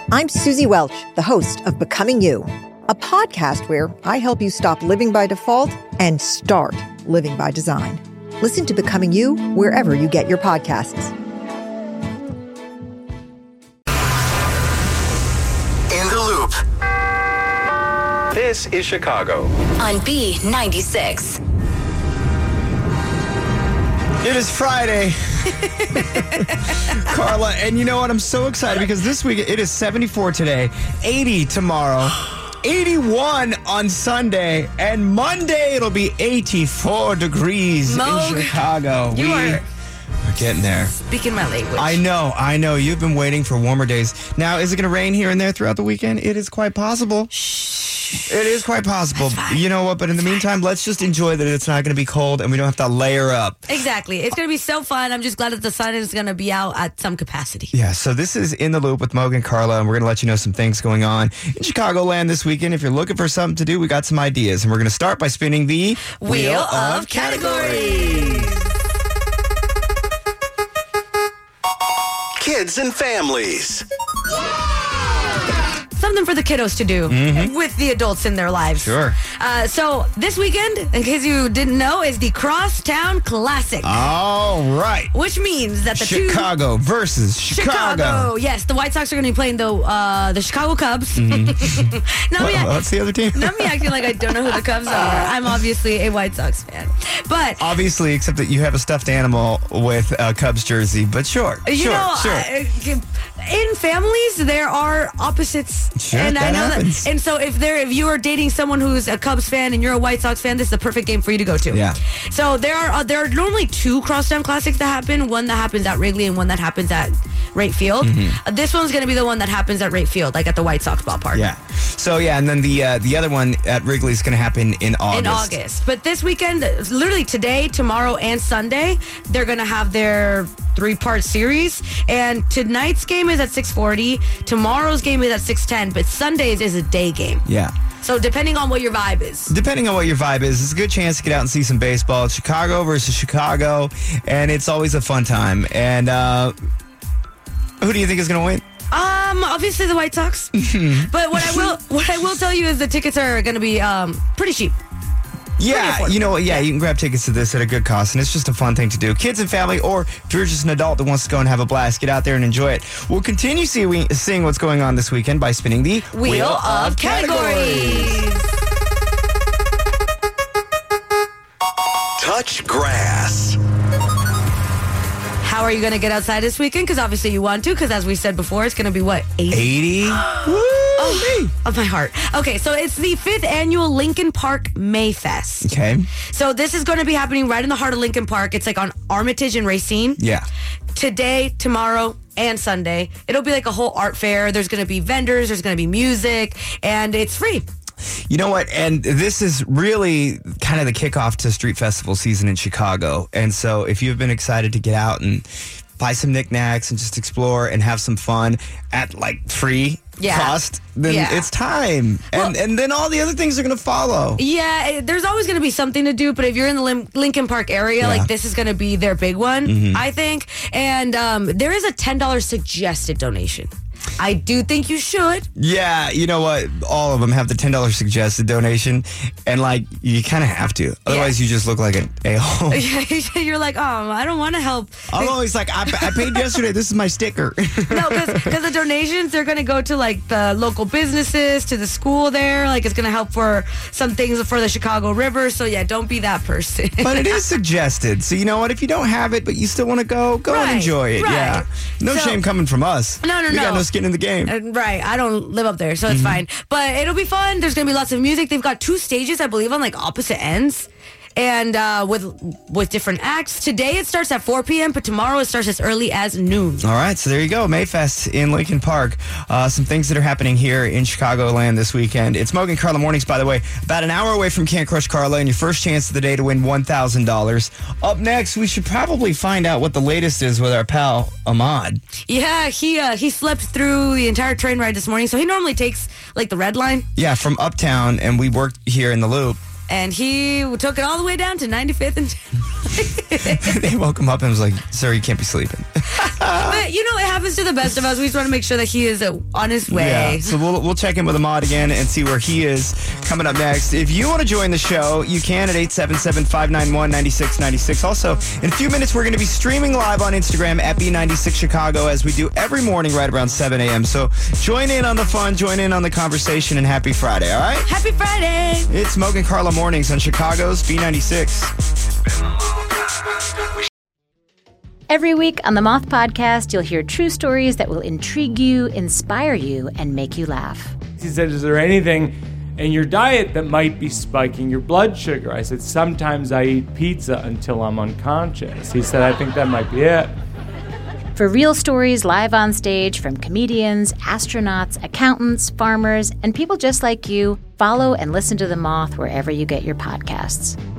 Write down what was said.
I'm Susie Welch, the host of Becoming You, a podcast where I help you stop living by default and start living by design. Listen to Becoming You wherever you get your podcasts. In the Loop. This is Chicago. On B96. It is Friday. Carla, and you know what? I'm so excited because this week it is 74 today, 80 tomorrow, 81 on Sunday, and Monday it'll be 84 degrees in Chicago. We're getting there. Speaking my language. I know. You've been waiting for warmer days. Now, is it going to rain here and there throughout the weekend? It is quite possible. It is quite possible. You know what? But in the meantime, let's just enjoy that it's not going to be cold and we don't have to layer up. Exactly. It's going to be so fun. I'm just glad that the sun is going to be out at some capacity. Yeah, so this is In the Loop with Mogan and Carla, and we're going to let you know some things going on in Chicagoland this weekend. If you're looking for something to do, we got some ideas. And we're going to start by spinning the Wheel of Categories. Kids and families. Something for the kiddos to do with the adults in their lives. Sure. So this weekend, in case you didn't know, is the Crosstown Classic. All right. Which means that the Chicago versus Chicago. Yes, the White Sox are going to be playing the Chicago Cubs. What's the other team? Not me acting like I don't know who the Cubs are. I'm obviously a White Sox fan. But obviously, except that you have a stuffed animal with a Cubs jersey. But sure. In families, there are opposites. Sure, and that I know happens. that. And so if you are dating someone who's a Cubs fan and you're a White Sox fan, this is the perfect game for you to go to. Yeah. So there are normally two Crosstown Classics that happen. One that happens at Wrigley and one that happens at Wright Field. This one's going to be the one that happens at Wright Field, like at the White Sox ballpark. Yeah. So, yeah, and then the other one at Wrigley is going to happen in August. But this weekend, literally today, tomorrow, and Sunday, they're going to have their 3-part series. And tonight's game is at 6:40. Tomorrow's game is at 6:10. But Sunday's is a day game. Yeah. So depending on what your vibe is. It's a good chance to get out and see some baseball. It's Chicago versus Chicago, and it's always a fun time. And who do you think is going to win? Obviously the White Sox. But what I will tell you is the tickets are going to be pretty cheap. Yeah, you know what? Yeah, you can grab tickets to this at a good cost, and it's just a fun thing to do. Kids and family, or if you're just an adult that wants to go and have a blast, get out there and enjoy it. We'll continue seeing what's going on this weekend by spinning the Wheel of Categories. Touch grass. How are you going to get outside this weekend? Because obviously you want to, because as we said before, it's going to be what, 80? Of my heart. Okay, so it's the 5th annual Lincoln Park Mayfest. Okay. So this is going to be happening right in the heart of Lincoln Park. It's like on Armitage and Racine. Yeah. Today, tomorrow, and Sunday. It'll be like a whole art fair. There's going to be vendors. There's going to be music. And it's free. You know what? And this is really kind of the kickoff to Street Festival season in Chicago. And so if you've been excited to get out and buy some knickknacks and just explore and have some fun at like free cost, then it's time. And then all the other things are going to follow. Yeah, there's always going to be something to do. But if you're in the Lincoln Park area, like this is going to be their big one, I think. And there is a $10 suggested donation. I do think you should. Yeah, you know what? All of them have the $10 suggested donation, and like you kind of have to. Otherwise, you just look like an a-hole. You're like, I don't want to help. I'm always like, I paid yesterday. This is my sticker. No, because the donations, they're going to go to like the local businesses, to the school there. Like it's going to help for some things for the Chicago River. So yeah, don't be that person. But it is suggested. So you know what? If you don't have it, but you still want to go and enjoy it. Right. Yeah. No shame coming from us. No. We got no skin in the game. Right. I don't live up there, so it's fine. But it'll be fun. There's going to be lots of music. They've got 2 stages, I believe, on like opposite ends. And with different acts. Today it starts at 4 p.m., but tomorrow it starts as early as noon. All right, so there you go. Mayfest in Lincoln Park. Some things that are happening here in Chicagoland this weekend. It's Mogan Carla Mornings, by the way. About an hour away from Can't Crush Carla, and your first chance of the day to win $1,000. Up next, we should probably find out what the latest is with our pal, Ahmad. Yeah, he slept through the entire train ride this morning, so he normally takes, like, the red line. Yeah, from Uptown, and we worked here in the Loop. And he took it all the way down to 95th and They woke him up and was like, sir, you can't be sleeping. But, you know, it happens to the best of us. We just want to make sure that he is on his way. Yeah, so we'll check in with Ahmad again and see where he is coming up next. If you want to join the show, you can at 877-591-9696. Also, in a few minutes, we're going to be streaming live on Instagram at B96 Chicago as we do every morning right around 7 a.m. So join in on the fun, join in on the conversation, and happy Friday, all right? Happy Friday! It's Moke and Carla Mornings on Chicago's B96. Every week on the Moth Podcast, you'll hear true stories that will intrigue you, inspire you, and make you laugh. He said, is there anything in your diet that might be spiking your blood sugar? I said, sometimes I eat pizza until I'm unconscious. He said, I think that might be it. For real stories live on stage from comedians, astronauts, accountants, farmers, and people just like you, follow and listen to The Moth wherever you get your podcasts.